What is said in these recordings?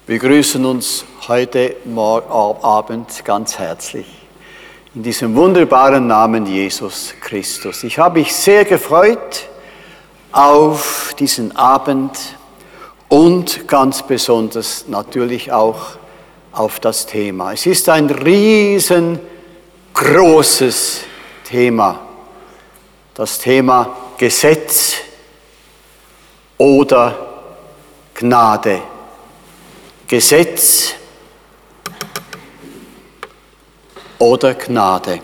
Wir grüßen uns heute Abend ganz herzlich in diesem wunderbaren Namen Jesus Christus. Ich habe mich sehr gefreut auf diesen Abend und ganz besonders natürlich auch auf das Thema. Es ist ein riesengroßes Thema, das Thema Gesetz oder Gnade. Gesetz oder Gnade.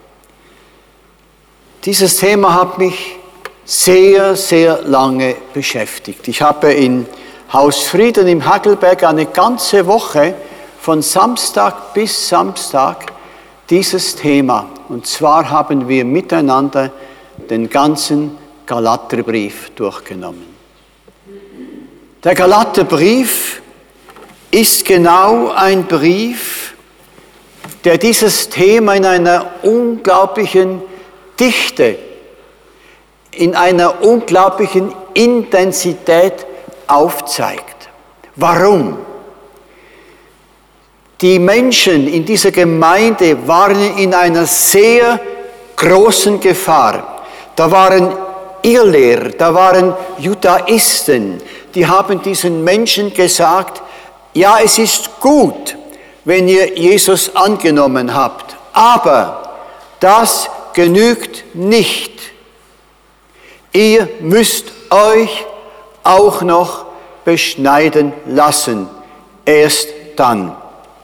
Dieses Thema hat mich sehr, sehr lange beschäftigt. Ich habe in Haus Frieden im Hagelberg eine ganze Woche von Samstag bis Samstag dieses Thema. Und zwar haben wir miteinander den ganzen Galaterbrief durchgenommen. Der Galaterbrief ist genau ein Brief, der dieses Thema in einer unglaublichen Dichte, in einer unglaublichen Intensität aufzeigt. Warum? Die Menschen in dieser Gemeinde waren in einer sehr großen Gefahr. Da waren Irrlehrer, da waren Judaisten, die haben diesen Menschen gesagt, ja, es ist gut, wenn ihr Jesus angenommen habt, aber das genügt nicht. Ihr müsst euch auch noch beschneiden lassen, erst dann.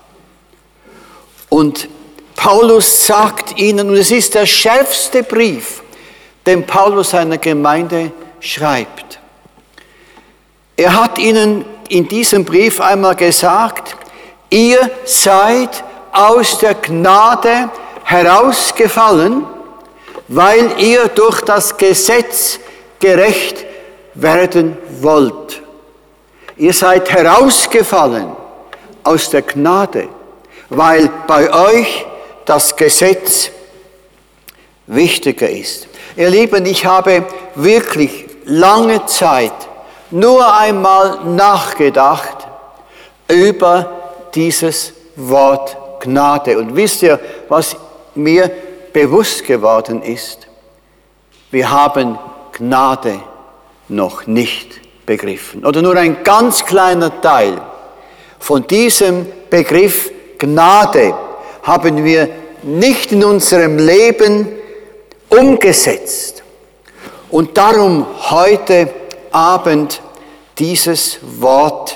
Und Paulus sagt ihnen, und es ist der schärfste Brief, den Paulus seiner Gemeinde schreibt. Er hat ihnen in diesem Brief einmal gesagt, ihr seid aus der Gnade herausgefallen, weil ihr durch das Gesetz gerecht werden wollt. Ihr seid herausgefallen aus der Gnade, weil bei euch das Gesetz wichtiger ist. Ihr Lieben, ich habe wirklich lange Zeit nur einmal nachgedacht über dieses Wort Gnade. Und wisst ihr, was mir bewusst geworden ist? Wir haben Gnade noch nicht begriffen. Oder nur ein ganz kleiner Teil von diesem Begriff Gnade haben wir nicht in unserem Leben umgesetzt. Und darum heute Abend dieses Wort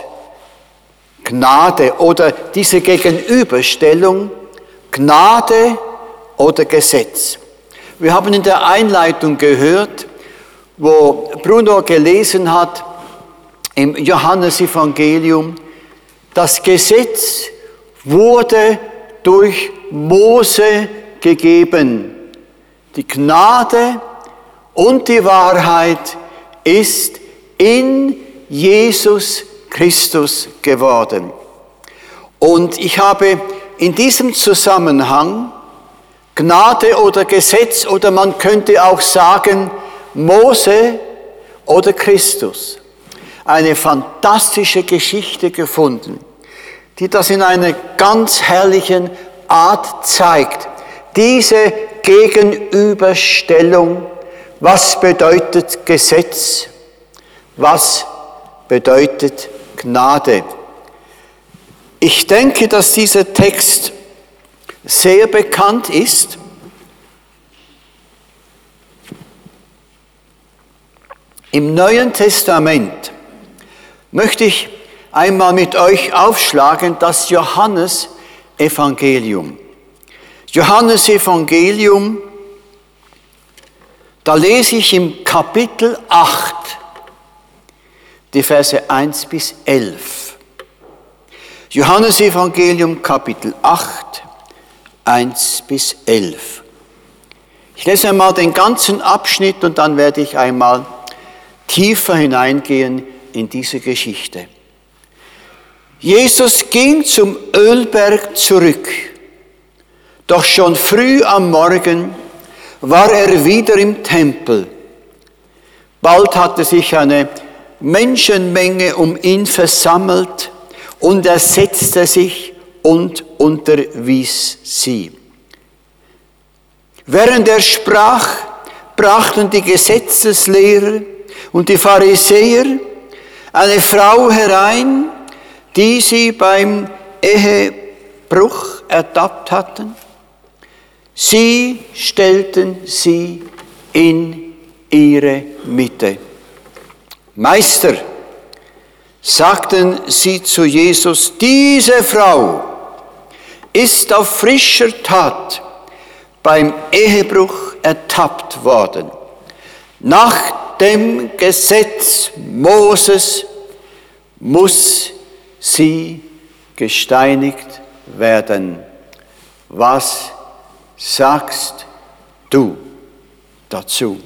Gnade oder diese Gegenüberstellung Gnade oder Gesetz. Wir haben in der Einleitung gehört, wo Bruno gelesen hat im Johannesevangelium, das Gesetz wurde durch Mose gegeben. Die Gnade und die Wahrheit ist in Jesus Christus geworden. Und ich habe in diesem Zusammenhang Gnade oder Gesetz oder man könnte auch sagen Mose oder Christus eine fantastische Geschichte gefunden, die das in einer ganz herrlichen Art zeigt. Diese Gegenüberstellung, was bedeutet Gesetz? Was bedeutet Gnade? Ich denke, dass dieser Text sehr bekannt ist. Im Neuen Testament möchte ich einmal mit euch aufschlagen das Johannesevangelium. Johannesevangelium, da lese ich im Kapitel 8, die Verse 1 bis 11. Johannesevangelium, Kapitel 8, 1 bis 11. Ich lese einmal den ganzen Abschnitt und dann werde ich einmal tiefer hineingehen in diese Geschichte. Jesus ging zum Ölberg zurück. Doch schon früh am Morgen war er wieder im Tempel. Bald hatte sich eine Menschenmenge um ihn versammelt und er setzte sich und unterwies sie. Während er sprach, brachten die Gesetzeslehrer und die Pharisäer eine Frau herein, die sie beim Ehebruch ertappt hatten. Sie stellten sie in ihre Mitte. Meister, sagten sie zu Jesus, diese Frau ist auf frischer Tat beim Ehebruch ertappt worden. Nach dem Gesetz Moses muss sie gesteinigt werden. Was sagst du dazu?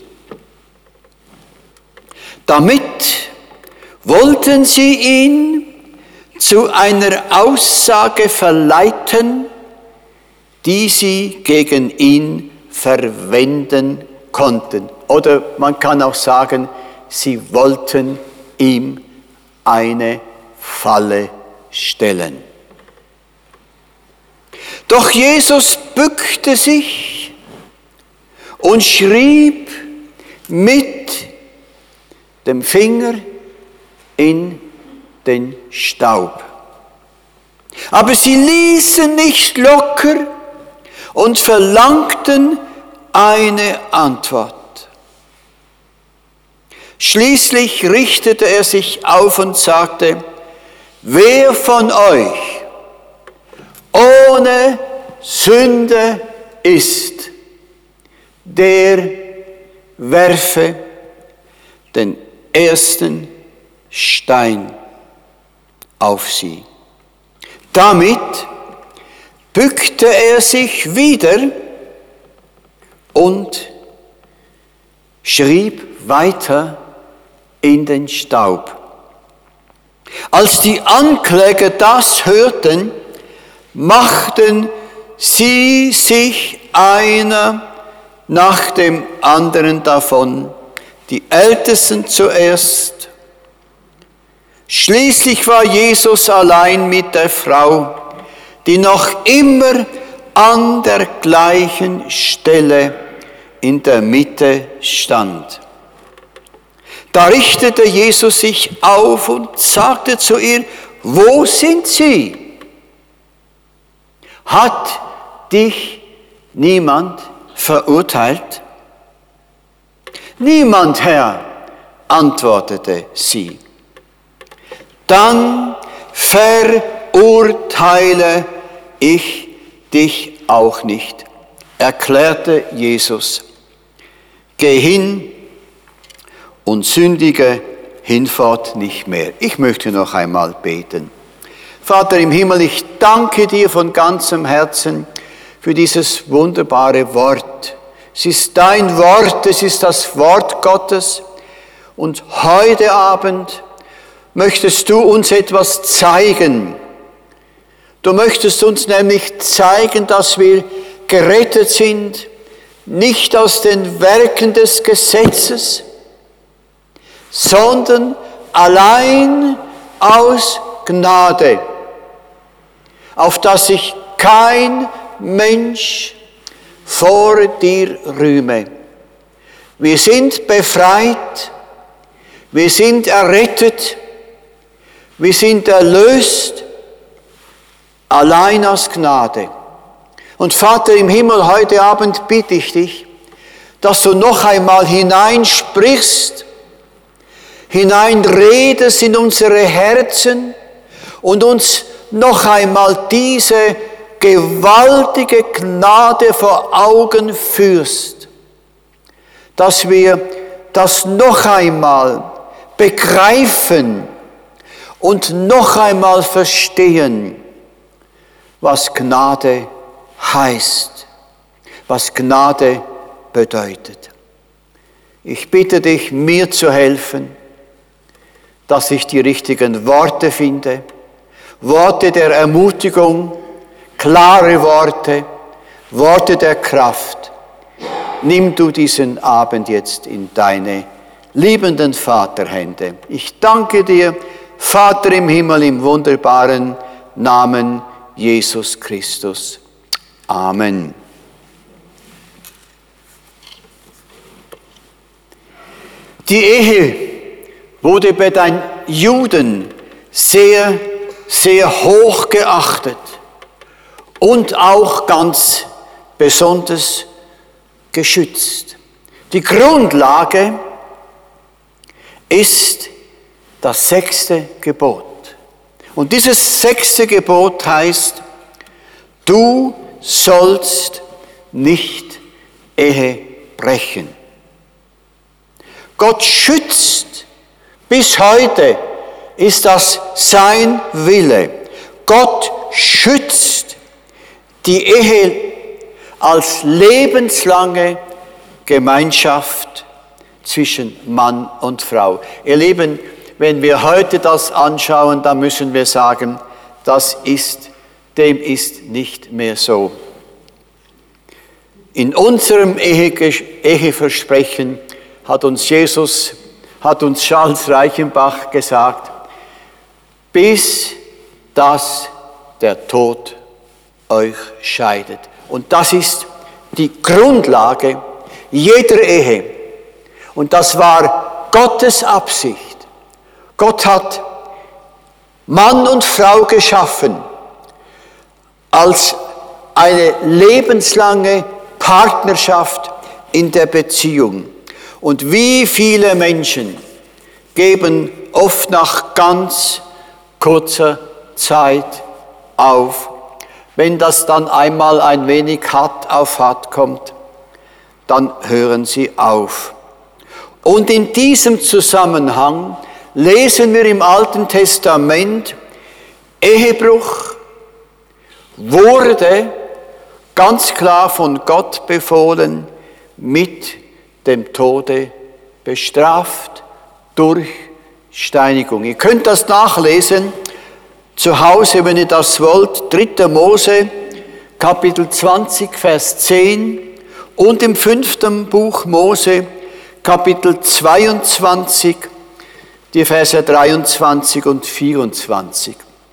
Damit wollten sie ihn zu einer Aussage verleiten, die sie gegen ihn verwenden konnten. Oder man kann auch sagen, sie wollten ihm eine Falle stellen. Doch Jesus bückte sich und schrieb mit dem Finger in den Staub. Aber sie ließen nicht locker und verlangten eine Antwort. Schließlich richtete er sich auf und sagte, wer von euch ohne Sünde ist, der werfe den ersten Stein auf sie. Damit bückte er sich wieder und schrieb weiter in den Staub. Als die Ankläger das hörten, machten sie sich einer nach dem anderen davon, die Ältesten zuerst. Schließlich war Jesus allein mit der Frau, die noch immer an der gleichen Stelle in der Mitte stand. Da richtete Jesus sich auf und sagte zu ihr, wo sind sie? Hat dich niemand verurteilt? Niemand, Herr, antwortete sie. Dann verurteile ich dich auch nicht, erklärte Jesus. Geh hin und sündige hinfort nicht mehr. Ich möchte noch einmal beten. Vater im Himmel, ich danke dir von ganzem Herzen für dieses wunderbare Wort. Es ist dein Wort, es ist das Wort Gottes. Und heute Abend möchtest du uns etwas zeigen. Du möchtest uns nämlich zeigen, dass wir gerettet sind, nicht aus den Werken des Gesetzes, sondern allein aus Gnade, auf dass sich kein Mensch vor dir rühme. Wir sind befreit, wir sind errettet, wir sind erlöst, allein aus Gnade. Und Vater im Himmel, heute Abend bitte ich dich, dass du noch einmal hineinsprichst, hineinredest in unsere Herzen und uns noch einmal diese gewaltige Gnade vor Augen führst, dass wir das noch einmal begreifen und noch einmal verstehen, was Gnade heißt, was Gnade bedeutet. Ich bitte dich, mir zu helfen, dass ich die richtigen Worte finde, Worte der Ermutigung, klare Worte, Worte der Kraft. Nimm du diesen Abend jetzt in deine liebenden Vaterhände. Ich danke dir, Vater im Himmel, im wunderbaren Namen Jesus Christus. Amen. Die Ehe wurde bei den Juden sehr, sehr hoch geachtet und auch ganz besonders geschützt. Die Grundlage ist das 6. Gebot. Und dieses 6. Gebot heißt, du sollst nicht Ehe brechen. Gott schützt, bis heute ist das sein Wille. Gott schützt die Ehe als lebenslange Gemeinschaft zwischen Mann und Frau. Ihr Lieben, wenn wir heute das anschauen, dann müssen wir sagen, dem ist nicht mehr so. In unserem Eheversprechen hat uns Charles Reichenbach gesagt, bis dass der Tod euch scheidet. Und das ist die Grundlage jeder Ehe. Und das war Gottes Absicht. Gott hat Mann und Frau geschaffen als eine lebenslange Partnerschaft in der Beziehung. Und wie viele Menschen geben oft nach ganz kurzer Zeit auf. Wenn das dann einmal ein wenig hart auf hart kommt, dann hören sie auf. Und in diesem Zusammenhang lesen wir im Alten Testament, Ehebruch wurde ganz klar von Gott befohlen, mit dem Tode bestraft durch Steinigung. Ihr könnt das nachlesen zu Hause, wenn ihr das wollt, 3. Mose, Kapitel 20, Vers 10 und im 5. Buch Mose, Kapitel 22, die Verse 23 und 24.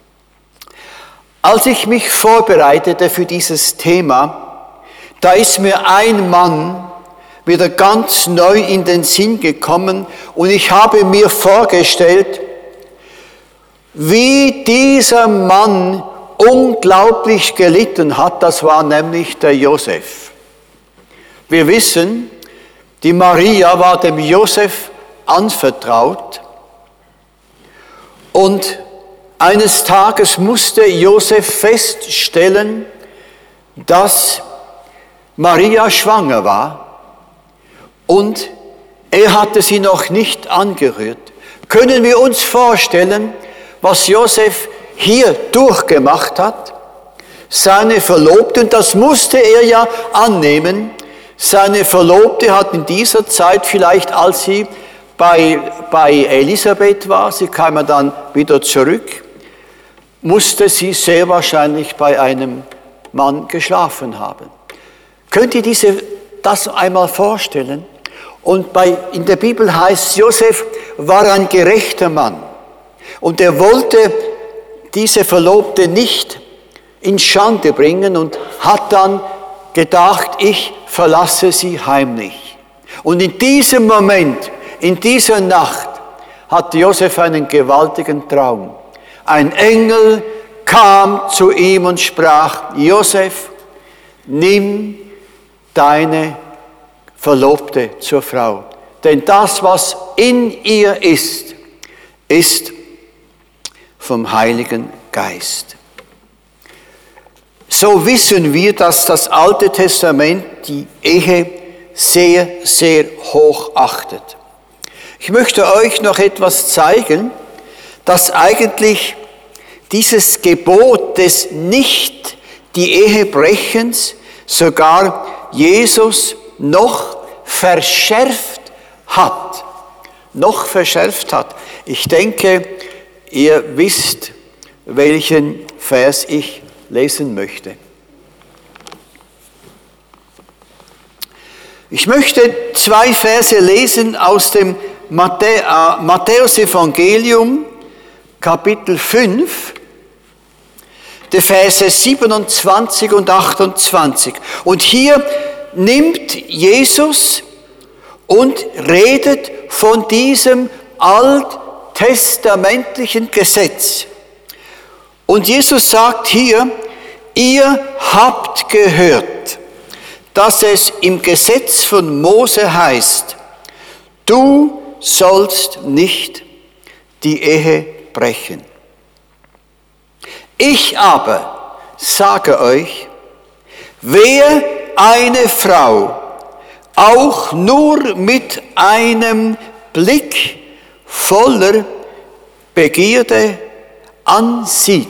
Als ich mich vorbereitete für dieses Thema, da ist mir ein Mann wieder ganz neu in den Sinn gekommen und ich habe mir vorgestellt, wie dieser Mann unglaublich gelitten hat. Das war nämlich der Josef. Wir wissen, die Maria war dem Josef anvertraut und eines Tages musste Josef feststellen, dass Maria schwanger war und er hatte sie noch nicht angerührt. Können wir uns vorstellen, was Josef hier durchgemacht hat? Seine Verlobte, und das musste er ja annehmen, seine Verlobte hat in dieser Zeit vielleicht, als sie bei Elisabeth war, sie kam ja dann wieder zurück, musste sie sehr wahrscheinlich bei einem Mann geschlafen haben. Könnt ihr das einmal vorstellen? Und in der Bibel heißt, Josef war ein gerechter Mann. Und er wollte diese Verlobte nicht in Schande bringen und hat dann gedacht, ich verlasse sie heimlich. Und in diesem Moment, in dieser Nacht, hatte Josef einen gewaltigen Traum. Ein Engel kam zu ihm und sprach, Josef, nimm deine Verlobte zur Frau. Denn das, was in ihr ist, ist vom Heiligen Geist. So wissen wir, dass das Alte Testament die Ehe sehr, sehr hoch achtet. Ich möchte euch noch etwas zeigen, dass eigentlich dieses Gebot des Nicht die Ehebrechens sogar Jesus noch verschärft hat. Noch verschärft hat. Ich denke, ihr wisst, welchen Vers ich lesen möchte. Ich möchte 2 Verse lesen aus dem Matthäus-Evangelium, Kapitel 5, die Verse 27 und 28. Und hier nimmt Jesus und redet von diesem alttestamentlichen Gesetz. Und Jesus sagt hier, ihr habt gehört, dass es im Gesetz von Mose heißt, du sollst nicht die Ehe brechen. Ich aber sage euch, wer eine Frau auch nur mit einem Blick voller Begierde ansieht,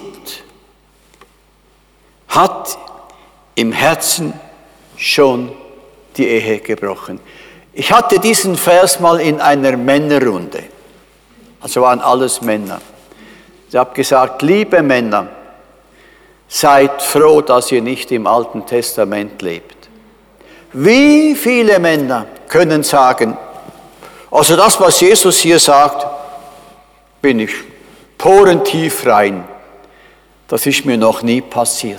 hat im Herzen schon die Ehe gebrochen. Ich hatte diesen Vers mal in einer Männerrunde. Also waren alles Männer. Ich habe gesagt, liebe Männer, seid froh, dass ihr nicht im Alten Testament lebt. Wie viele Männer können sagen, also das, was Jesus hier sagt, bin ich porentief rein. Das ist mir noch nie passiert.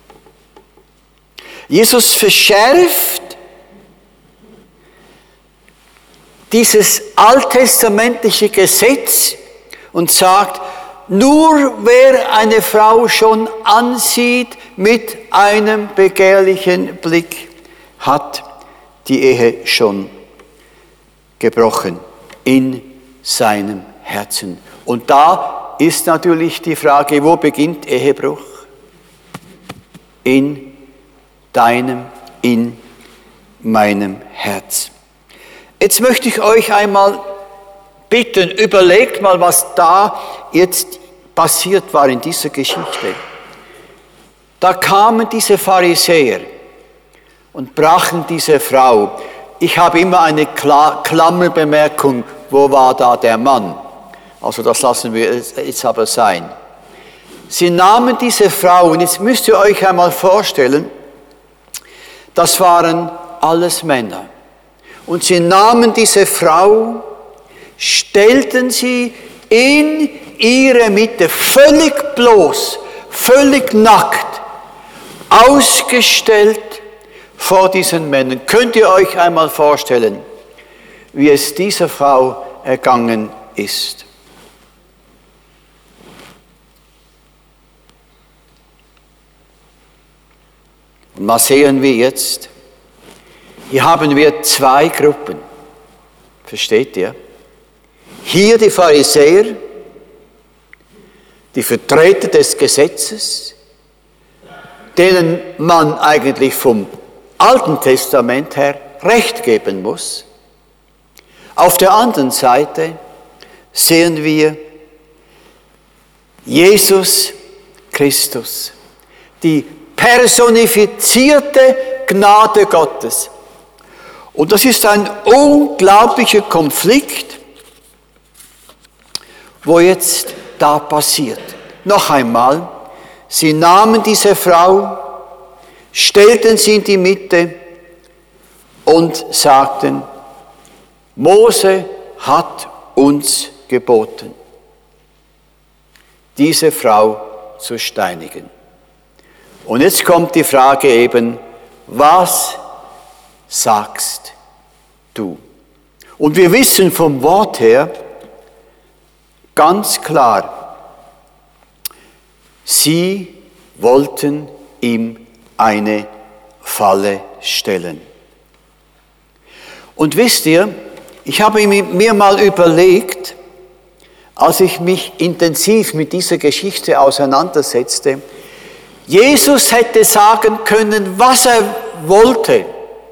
Jesus verschärft dieses alttestamentliche Gesetz und sagt, nur wer eine Frau schon ansieht mit einem begehrlichen Blick, hat die Ehe schon gebrochen in seinem Herzen. Und da ist natürlich die Frage, wo beginnt Ehebruch? In deinem, in meinem Herz. Jetzt möchte ich euch einmal bitten, überlegt mal, was da jetzt passiert war in dieser Geschichte. Da kamen diese Pharisäer und brachen diese Frau. Ich habe immer eine Klammerbemerkung, wo war da der Mann? Also das lassen wir jetzt aber sein. Sie nahmen diese Frau, und jetzt müsst ihr euch einmal vorstellen, das waren alles Männer. Und sie nahmen diese Frau, stellten sie in ihre Mitte, völlig bloß, völlig nackt, ausgestellt vor diesen Männern. Könnt ihr euch einmal vorstellen, wie es dieser Frau ergangen ist? Und was sehen wir jetzt? Hier haben wir zwei Gruppen. Versteht ihr? Hier die Pharisäer, die Vertreter des Gesetzes, denen man eigentlich vom Alten Testament her Recht geben muss. Auf der anderen Seite sehen wir Jesus Christus, die personifizierte Gnade Gottes. Und das ist ein unglaublicher Konflikt, wo jetzt da passiert. Noch einmal, sie nahmen diese Frau, stellten sie in die Mitte und sagten, Mose hat uns geboten, diese Frau zu steinigen. Und jetzt kommt die Frage eben, was sagst du? Und wir wissen vom Wort her ganz klar, sie wollten ihm eine Falle stellen. Und wisst ihr, ich habe mir mal überlegt, als ich mich intensiv mit dieser Geschichte auseinandersetzte, Jesus hätte sagen können, was er wollte.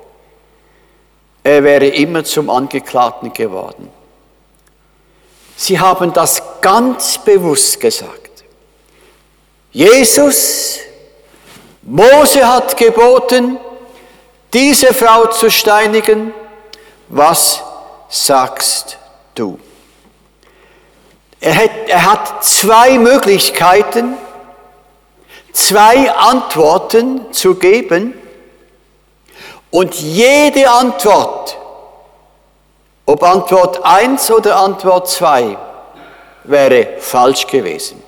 Er wäre immer zum Angeklagten geworden. Sie haben das ganz bewusst gesagt. Jesus, Mose hat geboten, diese Frau zu steinigen. Was sagst du? Er hat zwei Möglichkeiten, zwei Antworten zu geben. Und jede Antwort, ob Antwort 1 oder Antwort 2, wäre falsch gewesen.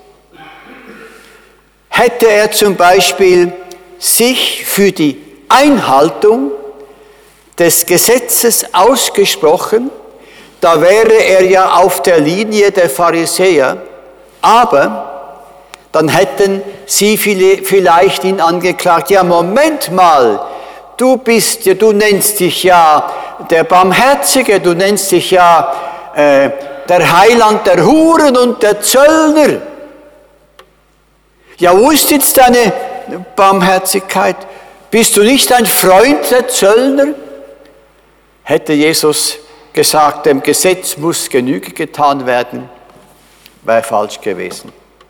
Hätte er zum Beispiel sich für die Einhaltung des Gesetzes ausgesprochen, da wäre er ja auf der Linie der Pharisäer, aber dann hätten sie vielleicht ihn angeklagt, ja Moment mal, du nennst dich ja der Barmherzige, du nennst dich ja der Heiland der Huren und der Zöllner. Ja, wo ist jetzt deine Barmherzigkeit? Bist du nicht ein Freund der Zöllner? Hätte Jesus gesagt, dem Gesetz muss Genüge getan werden, wäre falsch gewesen.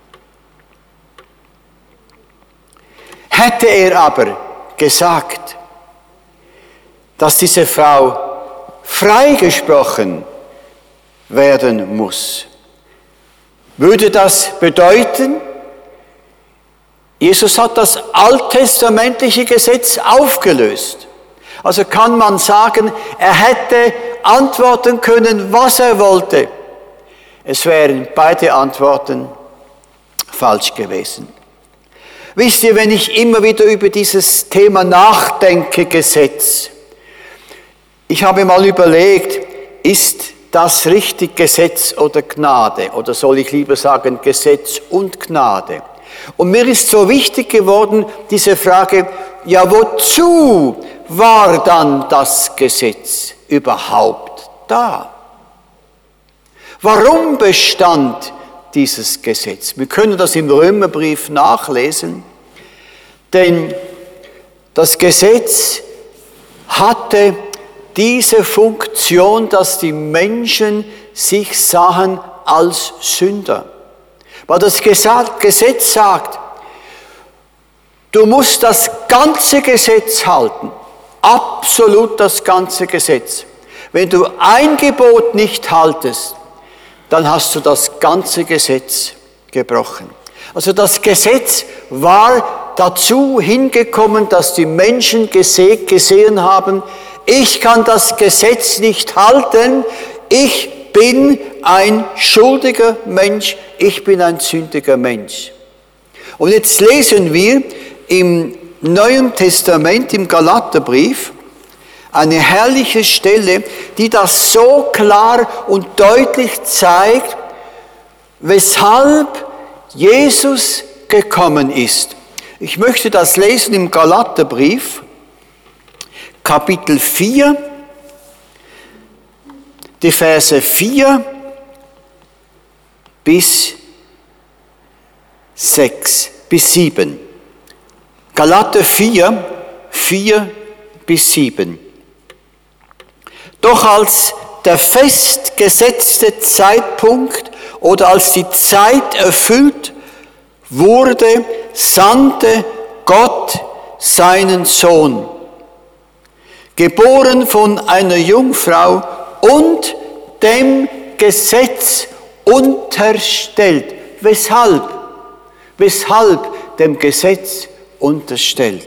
Hätte er aber gesagt, dass diese Frau freigesprochen werden muss, würde das bedeuten, Jesus hat das alttestamentliche Gesetz aufgelöst. Also kann man sagen, er hätte antworten können, was er wollte. Es wären beide Antworten falsch gewesen. Wisst ihr, wenn ich immer wieder über dieses Thema nachdenke, Gesetz, ich habe mal überlegt, ist das richtig Gesetz oder Gnade? Oder soll ich lieber sagen Gesetz und Gnade? Und mir ist so wichtig geworden, diese Frage, ja, wozu war dann das Gesetz überhaupt da? Warum bestand dieses Gesetz? Wir können das im Römerbrief nachlesen, denn das Gesetz hatte diese Funktion, dass die Menschen sich sahen als Sünder. Weil das Gesetz sagt, du musst das ganze Gesetz halten, absolut das ganze Gesetz. Wenn du ein Gebot nicht haltest, dann hast du das ganze Gesetz gebrochen. Also das Gesetz war dazu hingekommen, dass die Menschen gesehen haben, ich kann das Gesetz nicht halten, ich bin ein schuldiger Mensch, ich bin ein sündiger Mensch. Und jetzt lesen wir im Neuen Testament, im Galaterbrief, eine herrliche Stelle, die das so klar und deutlich zeigt, weshalb Jesus gekommen ist. Ich möchte das lesen im Galaterbrief, Kapitel 4, die Verse 4 bis 7. Galater 4, 4 bis 7. Doch als der festgesetzte Zeitpunkt oder als die Zeit erfüllt wurde, sandte Gott seinen Sohn, geboren von einer Jungfrau und dem Gesetz unterstellt. Weshalb? Weshalb dem Gesetz unterstellt?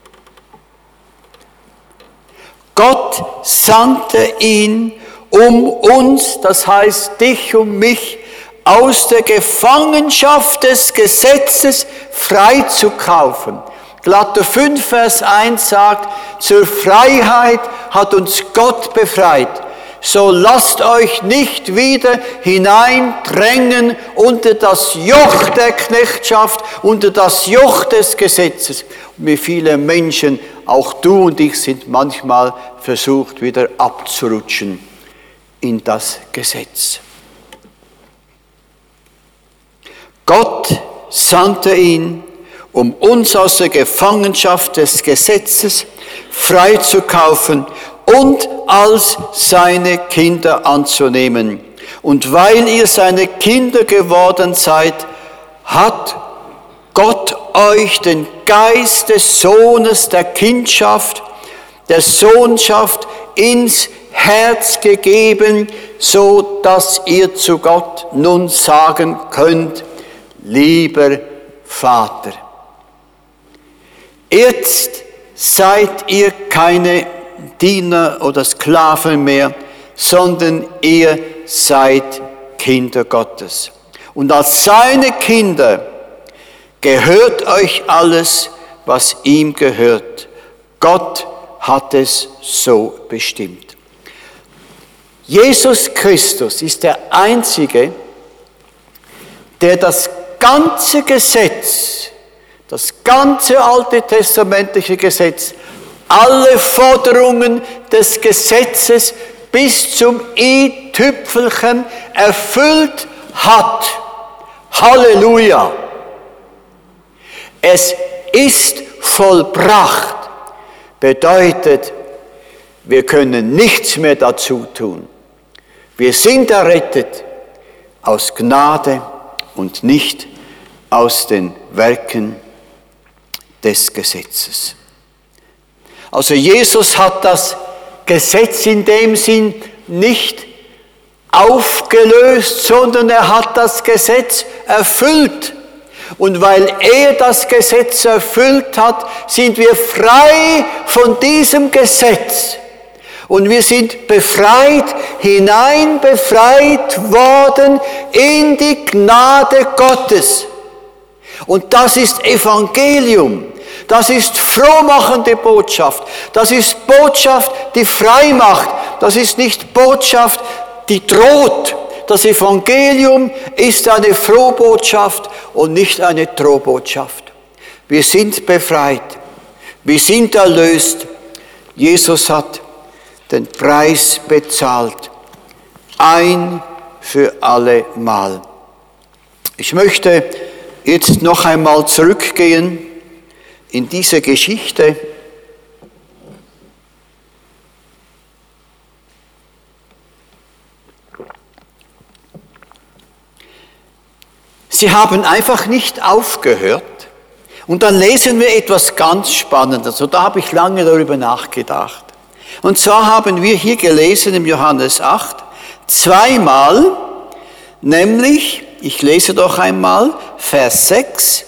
Gott sandte ihn, um uns, das heißt dich und mich, aus der Gefangenschaft des Gesetzes freizukaufen. Galater 5, Vers 1 sagt, zur Freiheit hat uns Gott befreit. So lasst euch nicht wieder hineindrängen unter das Joch der Knechtschaft, unter das Joch des Gesetzes. Und wie viele Menschen, auch du und ich, sind manchmal versucht, wieder abzurutschen in das Gesetz. Gott sandte ihn, um uns aus der Gefangenschaft des Gesetzes freizukaufen und als seine Kinder anzunehmen. Und weil ihr seine Kinder geworden seid, hat Gott euch den Geist des Sohnes, der Kindschaft, der Sohnschaft ins Herz gegeben, so dass ihr zu Gott nun sagen könnt, lieber Vater. Jetzt seid ihr keine Diener oder Sklaven mehr, sondern ihr seid Kinder Gottes. Und als seine Kinder gehört euch alles, was ihm gehört. Gott hat es so bestimmt. Jesus Christus ist der Einzige, der das ganze Gesetz, das ganze alte testamentliche Gesetz, alle Forderungen des Gesetzes bis zum i-Tüpfelchen erfüllt hat. Halleluja! Es ist vollbracht, bedeutet, wir können nichts mehr dazu tun. Wir sind errettet aus Gnade und nicht aus den Werken des Gesetzes. Also Jesus hat das Gesetz in dem Sinn nicht aufgelöst, sondern er hat das Gesetz erfüllt. Und weil er das Gesetz erfüllt hat, sind wir frei von diesem Gesetz. Und wir sind befreit worden in die Gnade Gottes. Und das ist Evangelium. Das ist frohmachende Botschaft. Das ist Botschaft, die frei macht. Das ist nicht Botschaft, die droht. Das Evangelium ist eine Frohbotschaft und nicht eine Drohbotschaft. Wir sind befreit. Wir sind erlöst. Jesus hat den Preis bezahlt. Ein für alle Mal. Ich möchte jetzt noch einmal zurückgehen in diese Geschichte. Sie haben einfach nicht aufgehört. Und dann lesen wir etwas ganz Spannendes. Und da habe ich lange darüber nachgedacht. Und zwar haben wir hier gelesen im Johannes 8, zweimal, nämlich, ich lese doch einmal, Vers 6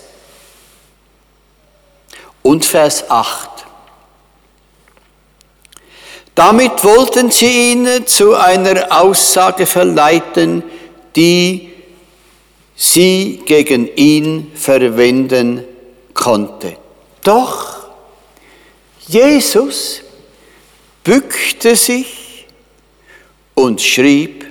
und Vers 8. Damit wollten sie ihn zu einer Aussage verleiten, die sie gegen ihn verwenden konnte. Doch Jesus bückte sich und schrieb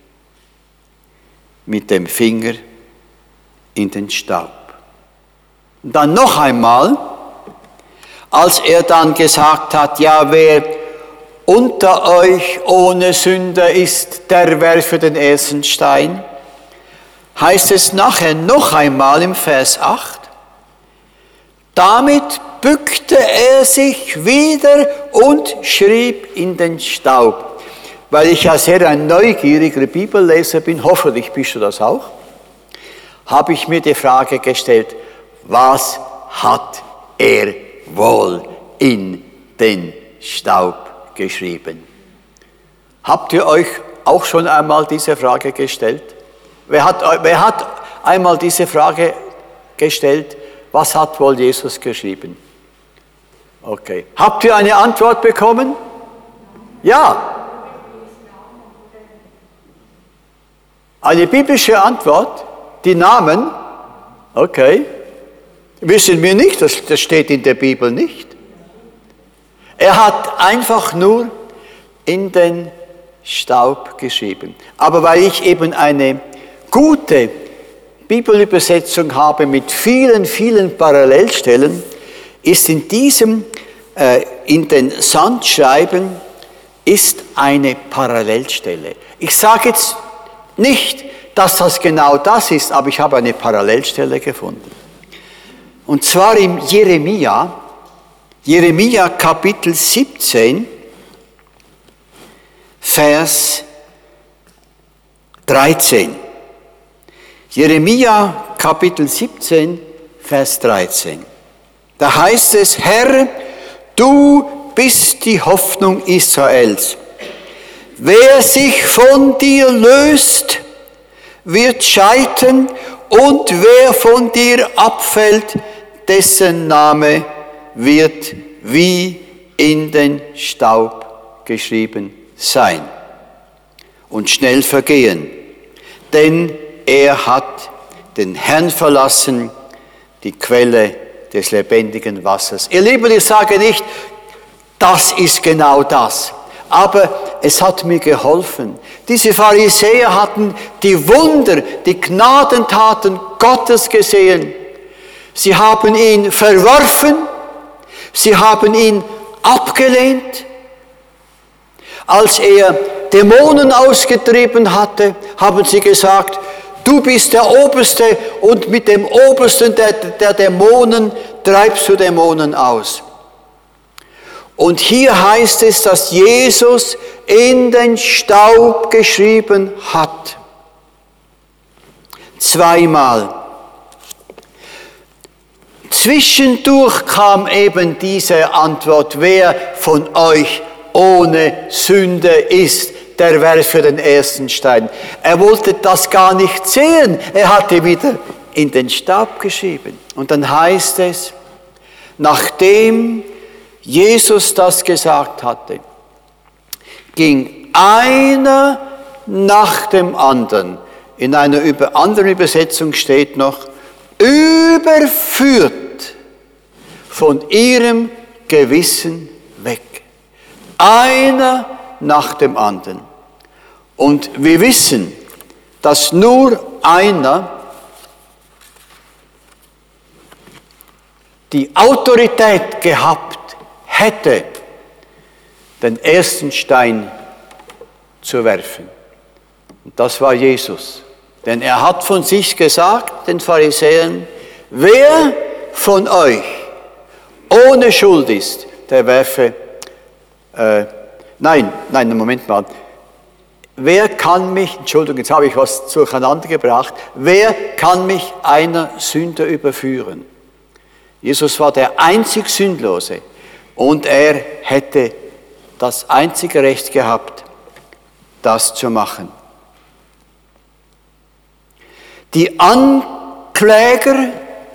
mit dem Finger in den Staub. Und dann noch einmal, als er dann gesagt hat, ja, wer unter euch ohne Sünde ist, der werfe den ersten Stein, heißt es nachher noch einmal im Vers 8, damit bückte er sich wieder und schrieb in den Staub. Weil ich ja sehr ein neugieriger Bibelleser bin, hoffentlich bist du das auch, habe ich mir die Frage gestellt, was hat er wohl in den Staub geschrieben? Habt ihr euch auch schon einmal diese Frage gestellt? Wer hat einmal diese Frage gestellt, was hat wohl Jesus geschrieben? Okay. Habt ihr eine Antwort bekommen? Ja. Eine biblische Antwort? Die Namen? Okay. Wissen wir nicht, das steht in der Bibel nicht. Er hat einfach nur in den Staub geschrieben. Aber weil ich eben eine gute Bibelübersetzung habe mit vielen, vielen Parallelstellen, ist in diesem, in den Sandschreiben, ist eine Parallelstelle. Ich sage jetzt nicht, dass das genau das ist, aber ich habe eine Parallelstelle gefunden. Und zwar im Jeremia Kapitel 17, Vers 13. Jeremia Kapitel 17, Vers 13. Da heißt es, Herr, du bist die Hoffnung Israels. Wer sich von dir löst, wird scheitern, und wer von dir abfällt, dessen Name wird wie in den Staub geschrieben sein und schnell vergehen. Denn er hat den Herrn verlassen, die Quelle des lebendigen Wassers. Ihr Lieben, ich sage nicht, das ist genau das. Aber es hat mir geholfen. Diese Pharisäer hatten die Wunder, die Gnadentaten Gottes gesehen. Sie haben ihn verworfen, sie haben ihn abgelehnt. Als er Dämonen ausgetrieben hatte, haben sie gesagt, du bist der Oberste und mit dem Obersten der Dämonen treibst du Dämonen aus. Und hier heißt es, dass Jesus in den Staub geschrieben hat. 2-mal. Zwischendurch kam eben diese Antwort, wer von euch ohne Sünde ist, der werfe den ersten Stein. Er wollte das gar nicht sehen, er hatte wieder in den Staub geschrieben. Und dann heißt es, nachdem Jesus das gesagt hatte, ging einer nach dem anderen, in einer anderen Übersetzung steht noch, überführt von ihrem Gewissen weg. Einer nach dem anderen. Und wir wissen, dass nur einer die Autorität gehabt hätte, den ersten Stein zu werfen. Und das war Jesus. Denn er hat von sich gesagt, den Pharisäern, wer von euch ohne Schuld ist, der werfe, Moment mal. Wer kann mich, Entschuldigung, jetzt habe ich was durcheinander gebracht, wer kann mich einer Sünder überführen? Jesus war der einzig Sündlose und er hätte das einzige Recht gehabt, das zu machen. Die Ankläger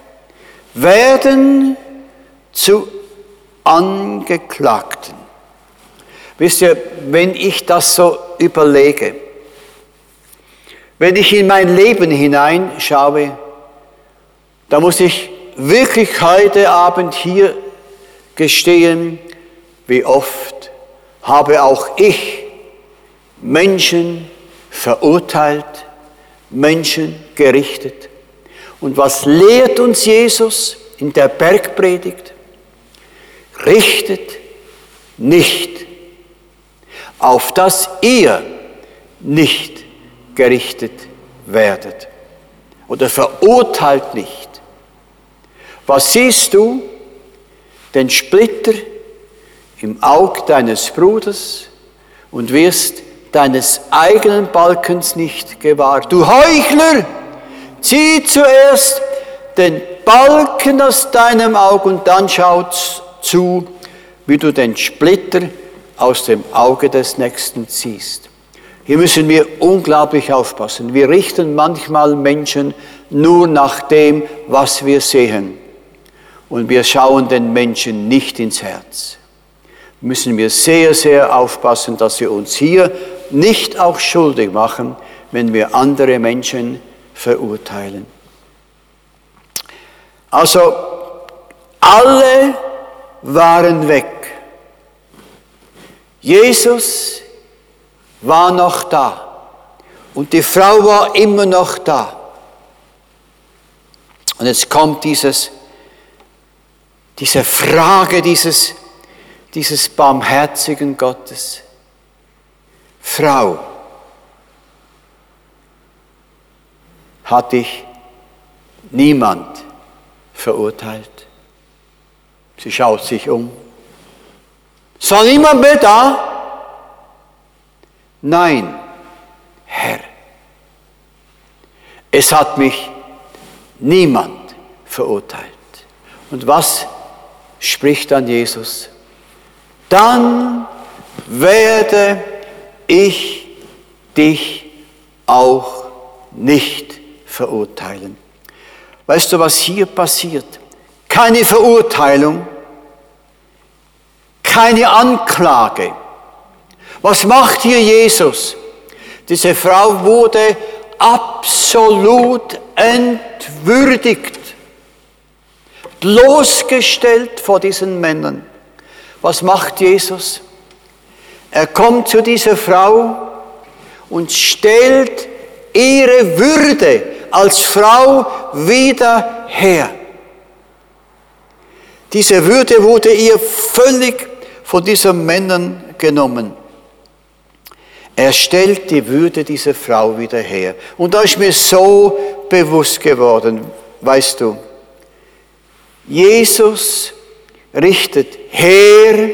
werden zu Angeklagten. Wisst ihr, wenn ich das so überlege, wenn ich in mein Leben hineinschaue, da muss ich wirklich heute Abend hier gestehen, wie oft habe auch ich Menschen verurteilt, Menschen gerichtet. Und was lehrt uns Jesus in der Bergpredigt? Richtet nicht, auf dass ihr nicht gerichtet werdet. Oder verurteilt nicht. Was siehst du? Den Splitter im Auge deines Bruders und wirst deines eigenen Balkens nicht gewahr. Du Heuchler, zieh zuerst den Balken aus deinem Auge und dann schau zu, wie du den Splitter aus dem Auge des Nächsten ziehst. Hier müssen wir unglaublich aufpassen. Wir richten manchmal Menschen nur nach dem, was wir sehen. Und wir schauen den Menschen nicht ins Herz. Müssen wir sehr, sehr aufpassen, dass wir uns hier nicht auch schuldig machen, wenn wir andere Menschen verurteilen. Also, alle waren weg. Jesus war noch da und die Frau war immer noch da. Und jetzt kommt diese Frage dieses barmherzigen Gottes. Frau, hat dich niemand verurteilt? Sie schaut sich um. Ist noch niemand mehr da? Nein, Herr. Es hat mich niemand verurteilt. Und was spricht dann Jesus? Dann werde ich dich auch nicht verurteilen. Weißt du, was hier passiert? Keine Verurteilung, keine Anklage. Was macht hier Jesus? Diese Frau wurde absolut entwürdigt, bloßgestellt vor diesen Männern. Was macht Jesus? Er kommt zu dieser Frau und stellt ihre Würde als Frau wieder her. Diese Würde wurde ihr völlig von diesen Männern genommen. Er stellt die Würde dieser Frau wieder her. Und da ist mir so bewusst geworden, weißt du, Jesus richtet her,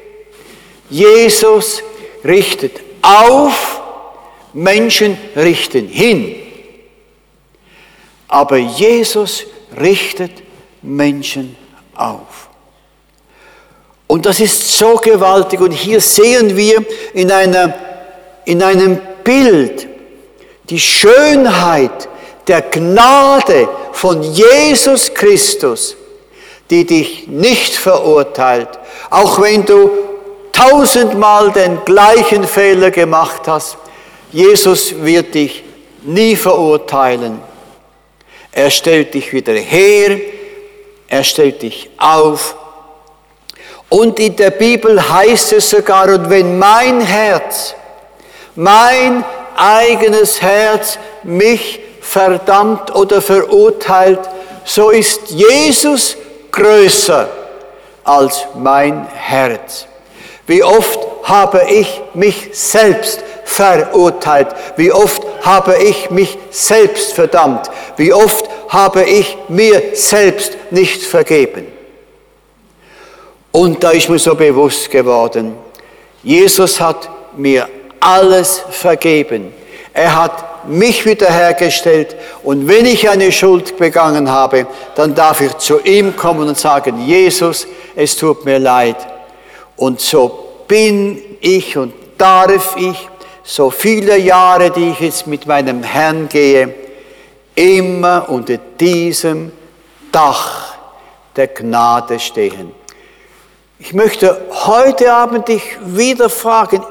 Jesus richtet auf, Menschen richten hin. Aber Jesus richtet Menschen auf. Und das ist so gewaltig. Und hier sehen wir in einem Bild die Schönheit der Gnade von Jesus Christus, die dich nicht verurteilt, auch wenn du 1000-mal den gleichen Fehler gemacht hast. Jesus wird dich nie verurteilen. Er stellt dich wieder her, er stellt dich auf. Und in der Bibel heißt es sogar, und wenn mein Herz, mein eigenes Herz mich verdammt oder verurteilt, so ist Jesus größer als mein Herz. Wie oft habe ich mich selbst verurteilt? Wie oft habe ich mich selbst verdammt? Wie oft habe ich mir selbst nicht vergeben? Und da ist mir so bewusst geworden, Jesus hat mir alles vergeben. Er hat mich wiederhergestellt und wenn ich eine Schuld begangen habe, dann darf ich zu ihm kommen und sagen, Jesus, es tut mir leid. Und so bin ich und darf ich, so viele Jahre, die ich jetzt mit meinem Herrn gehe, immer unter diesem Dach der Gnade stehen. Ich möchte heute Abend dich wieder fragen,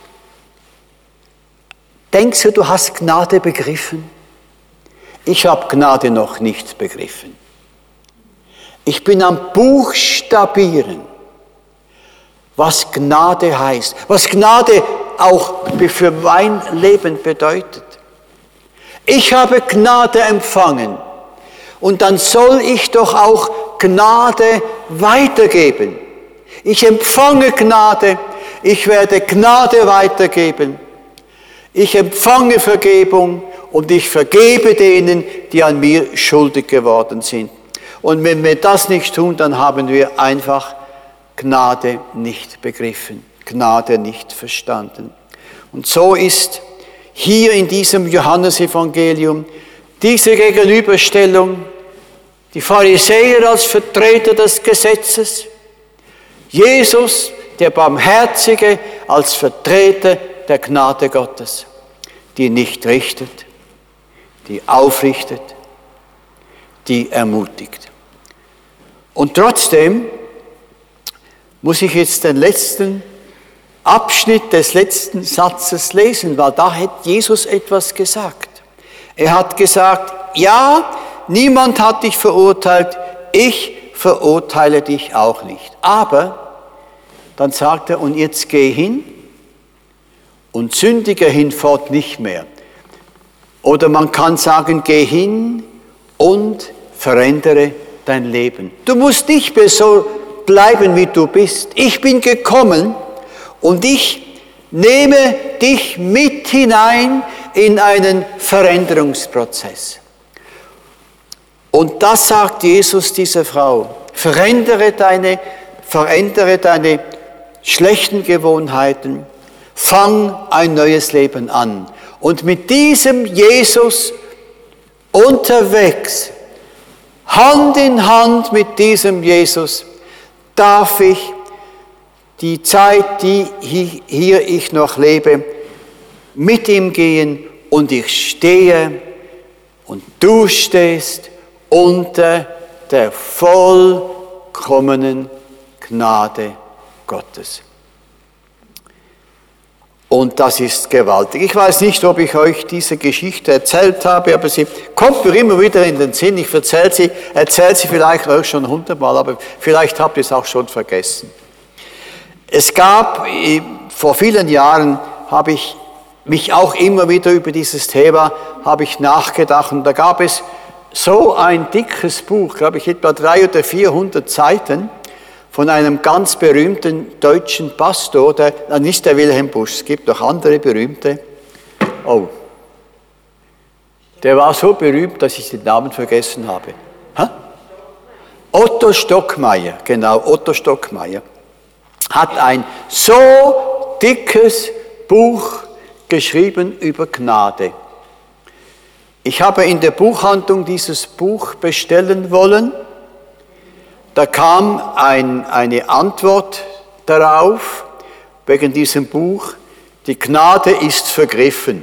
denkst du, du hast Gnade begriffen? Ich habe Gnade noch nicht begriffen. Ich bin am Buchstabieren, was Gnade heißt, was Gnade auch für mein Leben bedeutet. Ich habe Gnade empfangen und dann soll ich doch auch Gnade weitergeben. Ich empfange Gnade, ich werde Gnade weitergeben. Ich empfange Vergebung und ich vergebe denen, die an mir schuldig geworden sind. Und wenn wir das nicht tun, dann haben wir einfach Gnade nicht begriffen, Gnade nicht verstanden. Und so ist hier in diesem Johannesevangelium diese Gegenüberstellung, die Pharisäer als Vertreter des Gesetzes, Jesus, der Barmherzige, als Vertreter der Gnade Gottes, die nicht richtet, die aufrichtet, die ermutigt. Und trotzdem muss ich jetzt den letzten Abschnitt des letzten Satzes lesen, weil da hat Jesus etwas gesagt. Er hat gesagt, ja, niemand hat dich verurteilt, ich verurteile dich auch nicht. Aber, dann sagt er, und jetzt geh hin und sündige hinfort nicht mehr. Oder man kann sagen, geh hin und verändere dein Leben. Du musst nicht mehr so bleiben, wie du bist. Ich bin gekommen und ich nehme dich mit hinein in einen Veränderungsprozess. Und das sagt Jesus dieser Frau. Verändere deine schlechten Gewohnheiten, fang ein neues Leben an. Und mit diesem Jesus unterwegs, Hand in Hand mit diesem Jesus, darf ich die Zeit, die hier ich noch lebe, mit ihm gehen und ich stehe und du stehst unter der vollkommenen Gnade Gottes. Und das ist gewaltig. Ich weiß nicht, ob ich euch diese Geschichte erzählt habe, aber sie kommt mir immer wieder in den Sinn. Ich erzähle sie vielleicht euch schon 100-mal, aber vielleicht habt ihr es auch schon vergessen. Es gab, vor vielen Jahren habe ich mich auch immer wieder über dieses Thema nachgedacht. Und da gab es so ein dickes Buch, glaube ich, etwa 300 oder 400 Seiten, von einem ganz berühmten deutschen Pastor, nicht der Wilhelm Busch, es gibt noch andere berühmte. Oh, der war so berühmt, dass ich den Namen vergessen habe. Otto Stockmeier, genau, Otto Stockmeier, hat ein so dickes Buch geschrieben über Gnade. Ich habe in der Buchhandlung dieses Buch bestellen wollen. Da kam eine Antwort darauf, wegen diesem Buch, die Gnade ist vergriffen.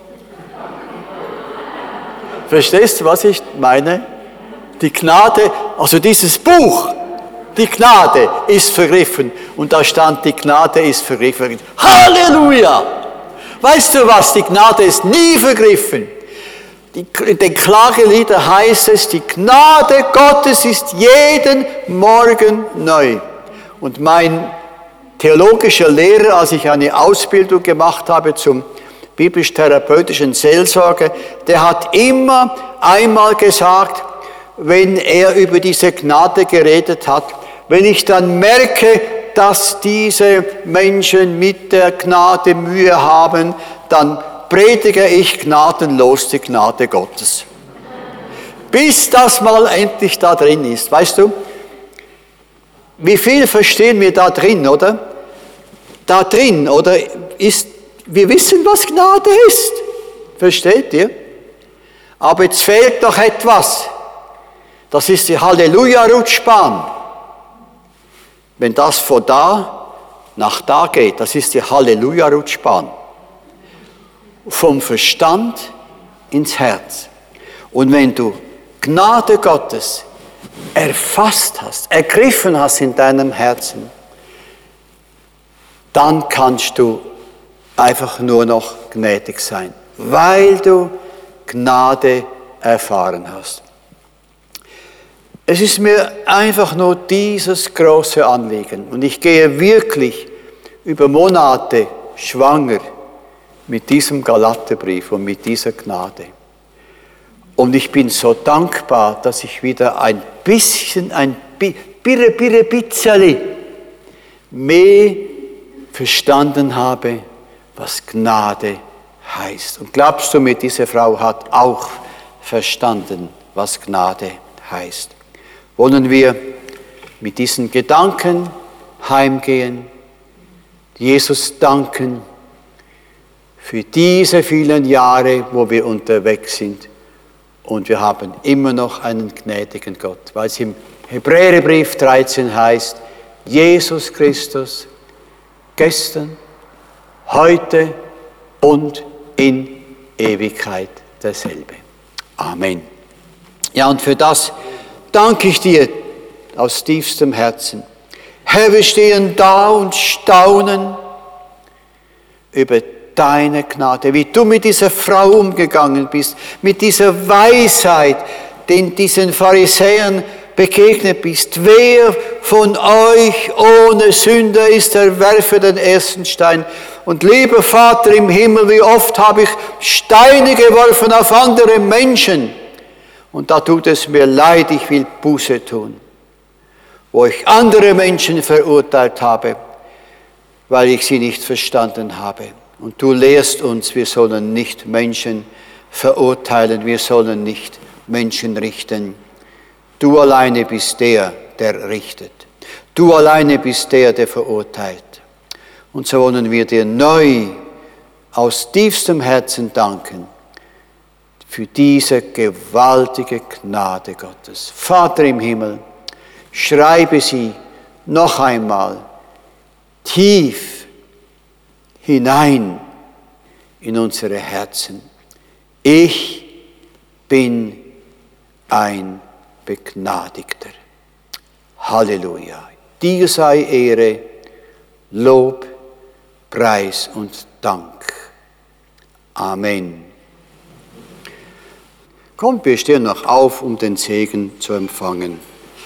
Verstehst du, was ich meine? Die Gnade, also dieses Buch, die Gnade ist vergriffen. Und da stand, die Gnade ist vergriffen. Halleluja! Weißt du was, die Gnade ist nie vergriffen. In den Klageliedern heißt es, die Gnade Gottes ist jeden Morgen neu. Und mein theologischer Lehrer, als ich eine Ausbildung gemacht habe zum biblisch-therapeutischen Seelsorger, der hat immer einmal gesagt, wenn er über diese Gnade geredet hat, wenn ich dann merke, dass diese Menschen mit der Gnade Mühe haben, dann predige ich gnadenlos die Gnade Gottes. Bis das mal endlich da drin ist. Weißt du, wie viel verstehen wir da drin, oder? Da drin, oder ist, wir wissen, was Gnade ist. Versteht ihr? Aber jetzt fehlt noch etwas. Das ist die Halleluja-Rutschbahn. Wenn das von da nach da geht, das ist die Halleluja-Rutschbahn. Vom Verstand ins Herz. Und wenn du Gnade Gottes erfasst hast, ergriffen hast in deinem Herzen, dann kannst du einfach nur noch gnädig sein, weil du Gnade erfahren hast. Es ist mir einfach nur dieses große Anliegen und ich gehe wirklich über Monate schwanger mit diesem Galaterbrief und mit dieser Gnade. Und ich bin so dankbar, dass ich wieder ein bisschen mehr verstanden habe, was Gnade heißt. Und glaubst du mir, diese Frau hat auch verstanden, was Gnade heißt. Wollen wir mit diesen Gedanken heimgehen, Jesus danken für diese vielen Jahre, wo wir unterwegs sind. Und wir haben immer noch einen gnädigen Gott, weil es im Hebräerbrief 13 heißt, Jesus Christus, gestern, heute und in Ewigkeit derselbe. Amen. Ja, und für das danke ich dir aus tiefstem Herzen. Herr, wir stehen da und staunen über deine Gnade, wie du mit dieser Frau umgegangen bist, mit dieser Weisheit, den diesen Pharisäern begegnet bist. Wer von euch ohne Sünder ist, der werfe den ersten Stein. Und lieber Vater im Himmel, wie oft habe ich Steine geworfen auf andere Menschen. Und da tut es mir leid, ich will Buße tun, wo ich andere Menschen verurteilt habe, weil ich sie nicht verstanden habe. Und du lehrst uns, wir sollen nicht Menschen verurteilen, wir sollen nicht Menschen richten. Du alleine bist der, der richtet. Du alleine bist der, der verurteilt. Und so wollen wir dir neu aus tiefstem Herzen danken für diese gewaltige Gnade Gottes. Vater im Himmel, schreibe sie noch einmal tief hinein in unsere Herzen. Ich bin ein Begnadigter. Halleluja. Dir sei Ehre, Lob, Preis und Dank. Amen. Kommt, wir stehen noch auf, um den Segen zu empfangen.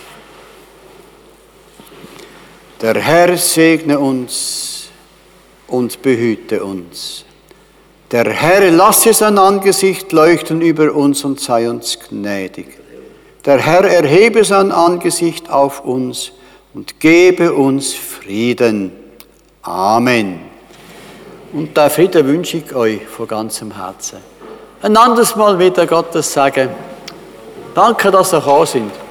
Der Herr segne uns und behüte uns. Der Herr lasse sein Angesicht leuchten über uns und sei uns gnädig. Der Herr erhebe sein Angesicht auf uns und gebe uns Frieden. Amen. Und der Friede wünsche ich euch von ganzem Herzen. Ein anderes Mal wieder Gottes Segen. Danke, dass ihr da sind.